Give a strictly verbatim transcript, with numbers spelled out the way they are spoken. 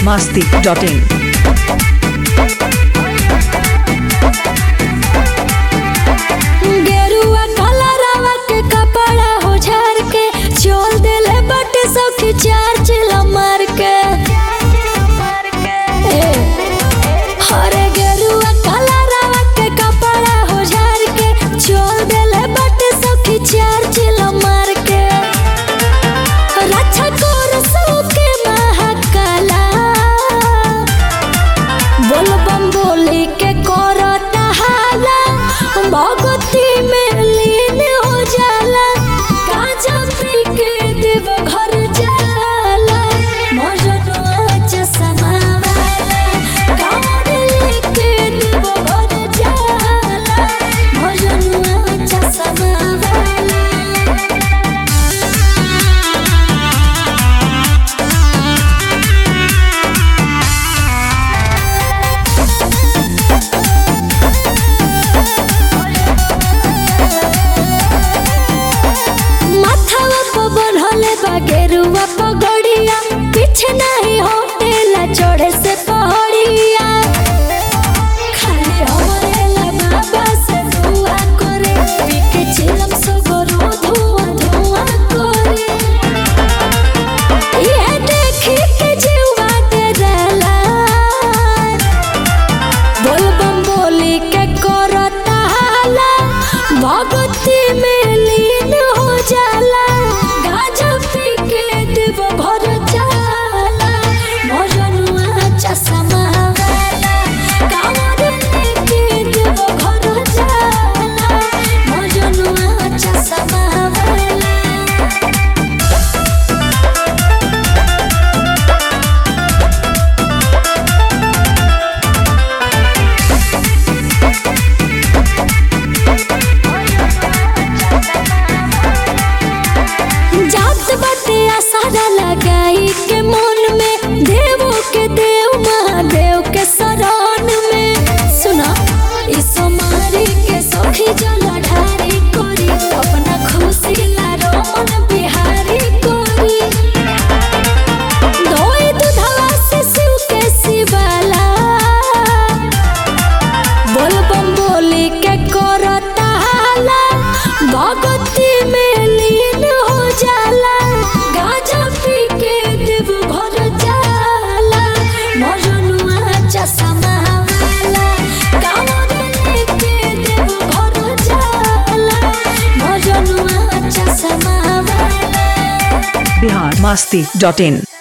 masti dot in. गेरुआ कलरवा के कपड़ा हो झार के चोल देले बटे सखी चार चिला मार के हरे गेरुआ कलरवा के कपड़ा हो झार के चोल देले बटे सखी चार चिला मार के रक्षा कर सबके महाकाला बोल बम बोली के करता हाला भगती में लीन हो जाला गांजा पी के देव घर जाला मजनुआ चश्मा वाला गाड़ी लेके देव घर जाला मजनुआ चश्मा वाला। गेरुआ पगड़िया पीछे नहीं होटेला चढ़े से पहाड़िया खाली हमारे बाबा से दुआ करे पीके चिलम सगरो धुआं धुआं करे ये देखी के जीवा डरला बोल बम बोली के करता हाला भगती में लीन हो जाला लगाई के मन में देवो के देव महादेव के शरण में सुना इस मारी के सखी जल ढारी करी अपना खुशी ला रमन बिहारी करी दोई दूधवा से शिव के शिवाला बोल बम बोली के करता हाला भगती में लीन हो जाला गाजा पी के देव घर जाला मजनुआ चश्मा वाला गाँव लेके देव घर जाला मजनुआ चश्मा वाला। Bihar masti dot in.